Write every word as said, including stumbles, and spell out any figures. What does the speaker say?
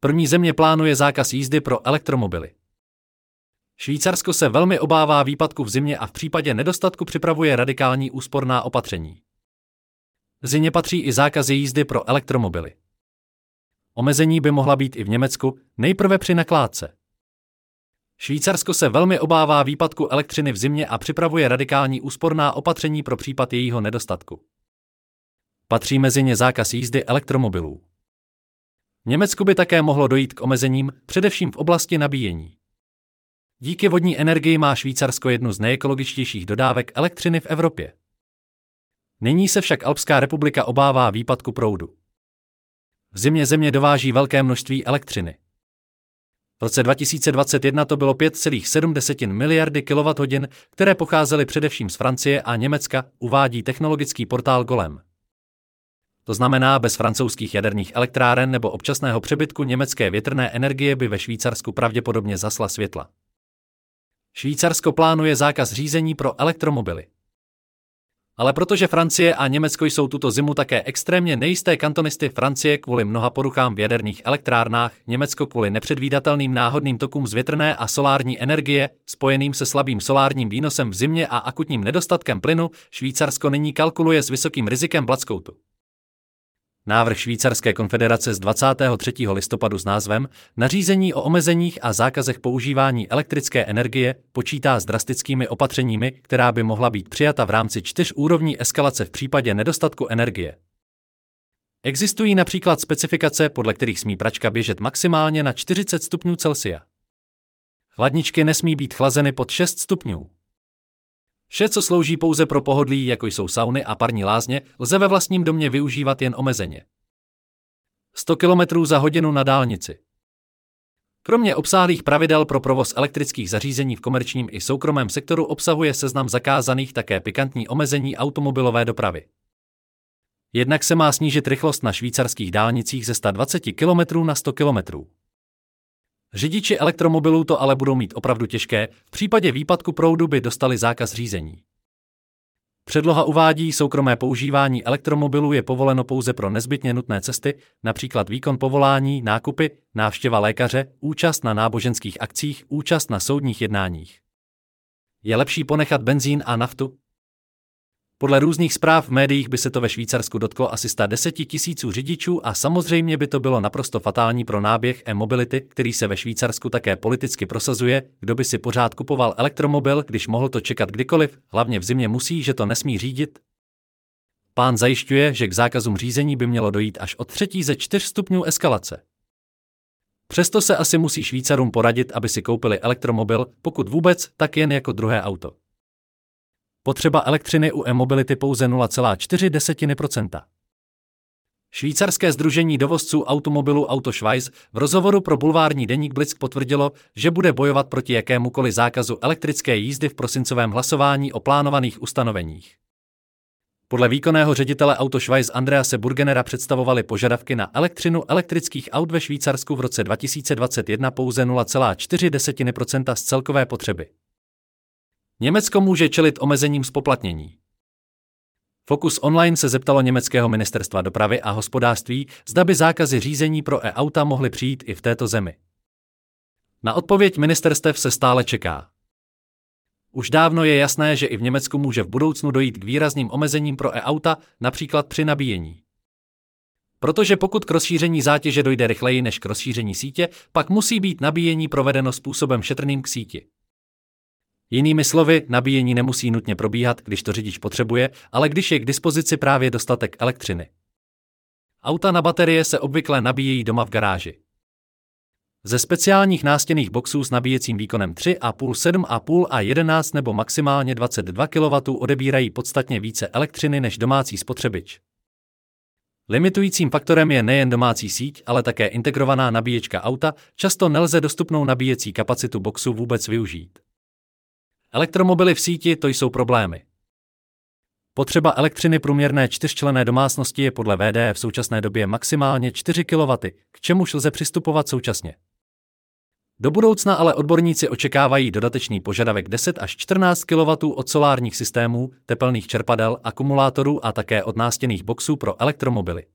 První země plánuje zákaz jízdy pro elektromobily. Švýcarsko se velmi obává výpadku v zimě a v případě nedostatku připravuje radikální úsporná opatření. V zimě patří i zákazy jízdy pro elektromobily. Omezení by mohla být i v Německu, nejprve při nakládce. Švýcarsko se velmi obává výpadku elektřiny v zimě a připravuje radikální úsporná opatření pro případ jejího nedostatku. Patří mezi ně zákaz jízdy elektromobilů. V Německu by také mohlo dojít k omezením, především v oblasti nabíjení. Díky vodní energii má Švýcarsko jednu z nejekologičtějších dodávek elektřiny v Evropě. Nyní se však Alpská republika obává výpadku proudu. V zimě země dováží velké množství elektřiny. V roce dva tisíce dvacet jedna to bylo pět celá sedm miliardy kilowatthodin, které pocházely především z Francie a Německa, uvádí technologický portál Golem. To znamená, bez francouzských jaderných elektráren nebo občasného přebytku německé větrné energie by ve Švýcarsku pravděpodobně zasla světla. Švýcarsko plánuje zákaz řízení pro elektromobily. Ale protože Francie a Německo jsou tuto zimu také extrémně nejisté kantonisty, Francie kvůli mnoha poruchám v jaderných elektrárnách, Německo kvůli nepředvídatelným náhodným tokům z větrné a solární energie, spojeným se slabým solárním výnosem v zimě a akutním nedostatkem plynu, Švýcarsko nyní kalkuluje s vysokým rizikem blackoutu. Návrh Švýcarské konfederace z dvacátého třetího listopadu s názvem Nařízení o omezeních a zákazech používání elektrické energie počítá s drastickými opatřeními, která by mohla být přijata v rámci čtyř úrovní eskalace v případě nedostatku energie. Existují například specifikace, podle kterých smí pračka běžet maximálně na čtyřicet stupňů Celsia. Chladničky nesmí být chlazeny pod šest stupňů. Vše, co slouží pouze pro pohodlí, jako jsou sauny a parní lázně, lze ve vlastním domě využívat jen omezeně. sto kilometrů za hodinu na dálnici. Kromě obsáhlých pravidel pro provoz elektrických zařízení v komerčním i soukromém sektoru obsahuje seznam zakázaných také pikantní omezení automobilové dopravy. Jednak se má snížit rychlost na švýcarských dálnicích ze sto dvacet kilometrů na sto kilometrů. Řidiči elektromobilů to ale budou mít opravdu těžké, v případě výpadku proudu by dostali zákaz řízení. Předloha uvádí, soukromé používání elektromobilů je povoleno pouze pro nezbytně nutné cesty, například výkon povolání, nákupy, návštěva lékaře, účast na náboženských akcích, účast na soudních jednáních. Je lepší ponechat benzín a naftu? Podle různých zpráv v médiích by se to ve Švýcarsku dotklo asi sto deset tisíců řidičů a samozřejmě by to bylo naprosto fatální pro náběh e-mobility, který se ve Švýcarsku také politicky prosazuje, kdo by si pořád kupoval elektromobil, když mohl to čekat kdykoliv, hlavně v zimě musí, že to nesmí řídit. Pán zajišťuje, že k zákazům řízení by mělo dojít až od třetí ze čtyř stupňů eskalace. Přesto se asi musí Švýcarům poradit, aby si koupili elektromobil, pokud vůbec, tak jen jako druhé auto. Potřeba elektřiny u e-mobility pouze nula celá čtyři procenta. Švýcarské sdružení dovozců automobilů Autoschweiz v rozhovoru pro bulvární deník Blick potvrdilo, že bude bojovat proti jakémukoliv zákazu elektrické jízdy v prosincovém hlasování o plánovaných ustanoveních. Podle výkonného ředitele Autoschweiz Andrease Burgenera představovaly požadavky na elektřinu elektrických aut ve Švýcarsku v roce dva tisíce dvacet jedna pouze nula celá čtyři procenta z celkové potřeby. Německo může čelit omezením zpoplatnění. Focus Online se zeptalo německého ministerstva dopravy a hospodářství, zda by zákazy řízení pro e-auta mohly přijít i v této zemi. Na odpověď ministerstev se stále čeká. Už dávno je jasné, že i v Německu může v budoucnu dojít k výrazným omezením pro e-auta, například při nabíjení. Protože pokud k rozšíření zátěže dojde rychleji než k rozšíření sítě, pak musí být nabíjení provedeno způsobem šetrným k síti. Jinými slovy, nabíjení nemusí nutně probíhat, když to řidič potřebuje, ale když je k dispozici právě dostatek elektřiny. Auta na baterie se obvykle nabíjejí doma v garáži. Ze speciálních nástěnných boxů s nabíjecím výkonem tři a půl, sedm a půl a jedenáct nebo maximálně dvacet dva kilowattů odebírají podstatně více elektřiny než domácí spotřebič. Limitujícím faktorem je nejen domácí síť, ale také integrovaná nabíječka auta, často nelze dostupnou nabíjecí kapacitu boxu vůbec využít. Elektromobily v síti, to jsou problémy. Potřeba elektřiny průměrné čtyřčlenné domácnosti je podle V D E v současné době maximálně čtyři kilowatty, k čemuž lze přistupovat současně. Do budoucna ale odborníci očekávají dodatečný požadavek deset až čtrnáct kilowattů od solárních systémů, tepelných čerpadel, akumulátorů a také od nástěnných boxů pro elektromobily.